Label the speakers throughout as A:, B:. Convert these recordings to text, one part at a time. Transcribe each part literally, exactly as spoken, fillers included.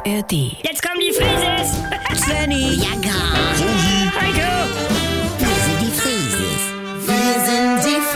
A: R D.
B: Jetzt kommen die Frieses!
C: Svenny,
D: Ja, gar.
B: Heiko!
D: Wir sind die Frieses. Wir sind die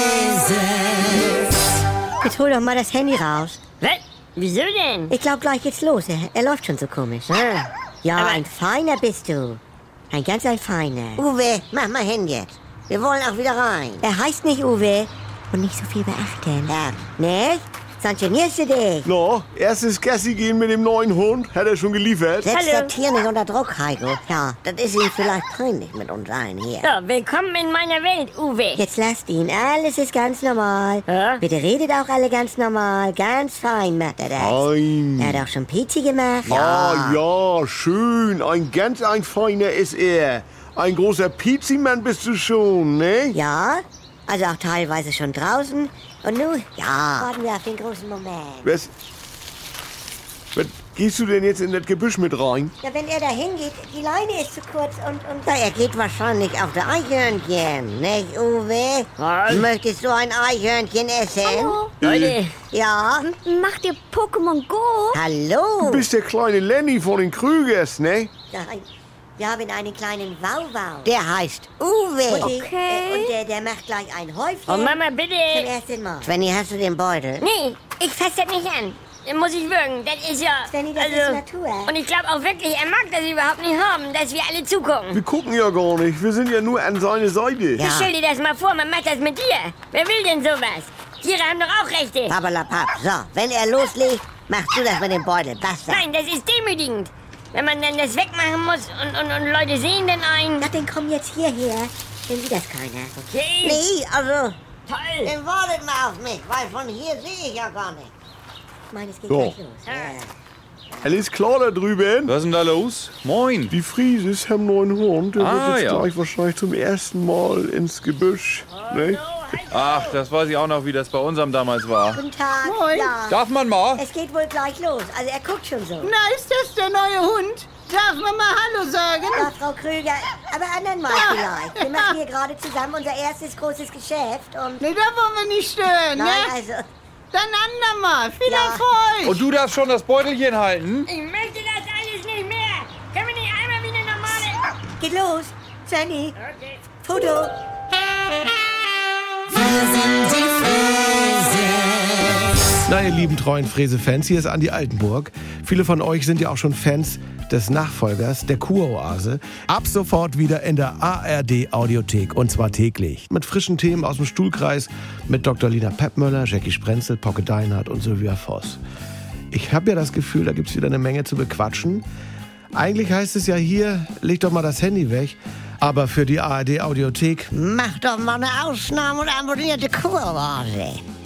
D: Frieses.
C: jetzt hol doch mal das Handy raus.
B: Was? Wieso denn?
C: Ich glaub, gleich geht's los. Er, er läuft schon so komisch.
B: Ah,
C: Ja,
B: aber-
C: ein Feiner bist du. Ein ganz ein Feiner.
D: Uwe, mach mal hin jetzt. Wir wollen auch wieder rein.
C: Er heißt nicht Uwe. Und nicht so viel beachten.
D: Ja.
C: Ne? Sanktionierst du dich?
E: Na, erstes Gassi gehen mit dem neuen Hund. Hat er schon geliefert?
D: Setz
B: Hallo.
D: das Tier nicht unter Druck, Heiko.
C: Ja.
D: Das ist ihm vielleicht peinlich mit uns allen hier.
B: So, willkommen in meiner Welt, Uwe.
C: Jetzt lasst ihn. Alles ist ganz normal.
B: Ja?
C: Bitte redet auch alle ganz normal. Ganz fein macht er das.
E: Nein.
C: Er hat auch schon Pizi gemacht.
E: Ah, ja, schön. Ein ganz ein feiner ist er. Ein großer Pizzimann bist du schon, ne?
C: Ja, also auch teilweise schon draußen. Und nun, ja, warten wir auf den großen Moment.
E: Was, was, gehst du denn jetzt in das Gebüsch mit rein?
C: Ja, wenn er da hingeht, die Leine ist zu kurz und... und
D: Na, er geht wahrscheinlich auf der Eichhörnchen, nicht, Uwe?
B: Was?
D: Möchtest du ein Eichhörnchen essen?
F: Hallo,
B: Leute,
D: Ja?
F: macht ihr Pokémon Go?
E: Du
D: Hallo?
E: bist der kleine Lenny von den Krügers, ne?
C: Nein, wir haben einen kleinen Wauwau.
D: Der heißt Uwe.
C: Und, die-
F: Okay.
C: äh, und der, der macht gleich ein Häufchen.
B: oh Mama,
C: Zum
B: bitte.
C: ersten Mal.
D: Svenny, hast du den Beutel?
B: Nee, ich fass das nicht an. Den muss ich würgen. Das ist ja...
C: Svenny, das ist Natur.
B: Und ich glaube auch wirklich, er mag das überhaupt nicht haben, dass wir alle zugucken.
E: Wir gucken ja gar nicht. Wir sind ja nur an seine Seite.
D: Ja.
B: Stell dir das mal vor, man macht das mit dir. Wer will denn sowas? Tiere haben doch auch Rechte.
D: Pappalapapp. So, wenn er loslegt, machst du das mit dem Beutel. Basta.
B: Nein, das ist demütigend. Wenn man dann das wegmachen muss und, und, und Leute sehen dann ein.
C: Na, dann komm jetzt hierher. Dann sieht das keiner.
B: Okay,
D: Nee, also,
B: toll.
D: dann wartet mal auf mich, weil von hier sehe ich ja gar nicht.
C: Ich meine, es geht
E: So.
C: gleich los.
E: Alles klar da drüben?
G: Was ist denn da los? Moin.
E: Die Frieses haben einen neuen Hund. Der
G: Ah,
E: wird jetzt
G: ja.
E: gleich wahrscheinlich zum ersten Mal ins Gebüsch. Ne?
G: Ach, das weiß ich auch noch, wie das bei unserem damals war.
C: Guten Tag.
F: Moin.
C: Ja.
G: Darf man mal?
C: Es geht wohl gleich los. Also er guckt schon so.
F: Na, ist das der neue Hund? Darf man mal Hallo sagen?
C: Ja, Frau Krüger, aber anderen mal vielleicht. Wir machen hier gerade zusammen unser erstes großes Geschäft und...
F: Nee, da wollen wir nicht stören,
C: Nein,
F: ne?
C: also...
F: Dann andermal. Viel
C: Ja.
F: Erfolg.
G: Und du darfst schon das Beutelchen halten?
B: Ich möchte das alles nicht mehr. Können wir nicht einmal wie eine normale...
C: Geht los. Jenny,
B: Okay.
C: Foto.
H: Na, ihr lieben treuen Fräse-Fans, hier ist Andi Altenburg. Viele von euch sind ja auch schon Fans des Nachfolgers, der Kuroase. Ab sofort wieder in der A R D-Audiothek und zwar täglich. Mit frischen Themen aus dem Stuhlkreis mit Doktor Lina Peppmöller, Jackie Sprenzel, Pocke Deinhardt und Sylvia Voss. Ich habe ja das Gefühl, da gibt's wieder eine Menge zu bequatschen. Eigentlich heißt es ja hier, leg doch mal das Handy weg. Aber für die A R D-Audiothek
D: Mach doch mal eine Ausnahme und abonnierte Kuroase.